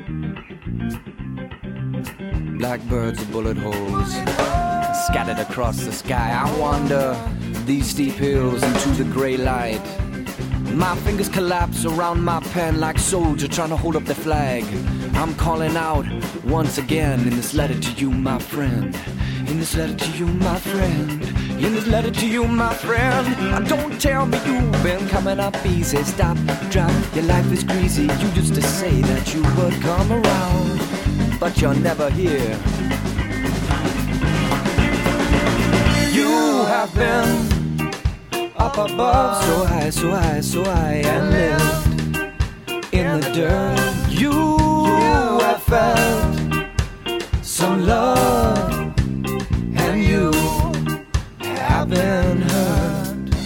Blackbirds are bullet holes scattered across the sky. I wander these steep hills into the gray light. My fingers collapse around my pen like soldier trying to hold up the flag. I'm calling out once again in this letter to you, my friend. In this letter to you, my friend. In this letter to you, my friend. Don't tell me you've been coming up easy. Stop, drop, your life is greasy. You used to say that you would come around, but you're never here. You have been up above, so high, so high, so high, and lived in the dirt. You have felt some love, and you have been hurt.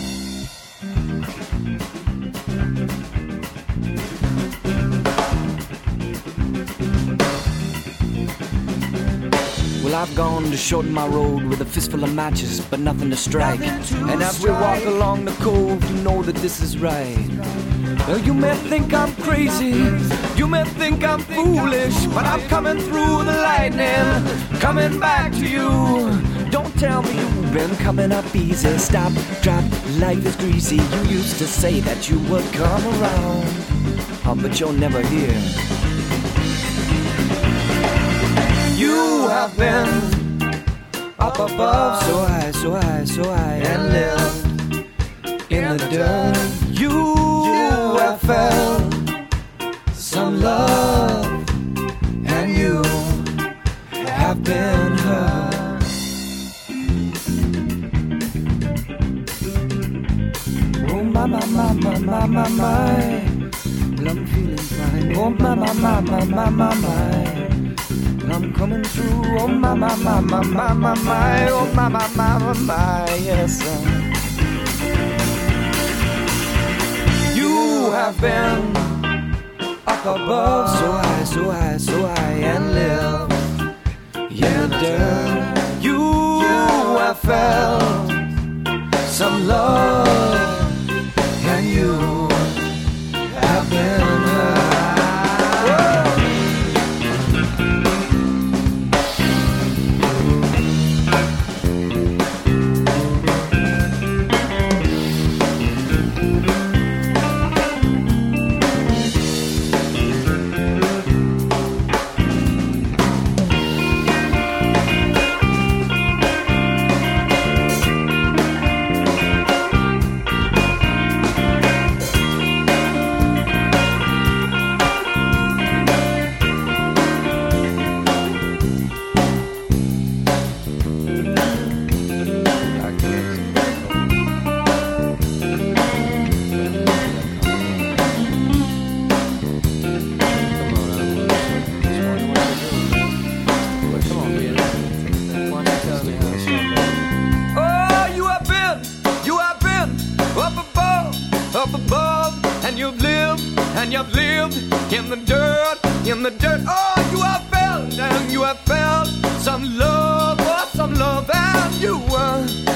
Well, I've gone to shorten my road with a fistful of matches, but nothing to strike. And as we walk along the cove, you know that this is right. Well, you may think I'm crazy, you may think I'm foolish, but I'm coming through the lightning, coming back to you. Don't tell me you've been coming up easy. Stop, drop, life is greasy. You used to say that you would come around, but you're never here. You have been up above, so high, so high, so high, and lived in the dirt. You have felt some love, and you have been hurt. Oh my, my, my, my, my, my, my, well, I'm feeling fine. Oh my, my, my, my, my, my, my, I'm coming through. Oh my, my, my, my, my, my, my, oh my, my, my, my, my, yes. You have been up above, so high, so high, so high, and live in the dirt. You have felt some love, and you have been hurt. In the dirt, oh, you have felt, and you have felt some love, oh, some love, and you